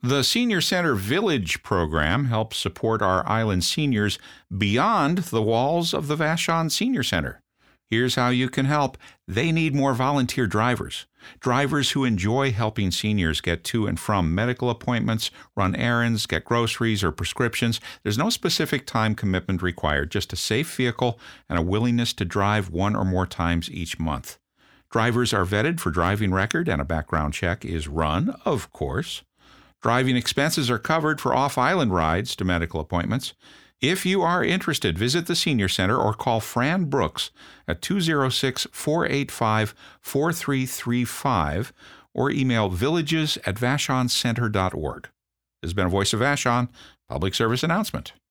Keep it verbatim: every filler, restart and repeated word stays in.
The Senior Center Village program helps support our island seniors beyond the walls of the Vashon Senior Center. Here's how you can help. They need more volunteer drivers. Drivers who enjoy helping seniors get to and from medical appointments, run errands, get groceries or prescriptions. There's no specific time commitment required, just a safe vehicle and a willingness to drive one or more times each month. Drivers are vetted for driving record and a background check is run, of course. Driving expenses are covered for off-island rides to medical appointments. If you are interested, visit the Senior Center or call Fran Brooks at two oh six, four eight five, four three three five or email villages at vashon center dot org. This has been a Voice of Vashon public service announcement.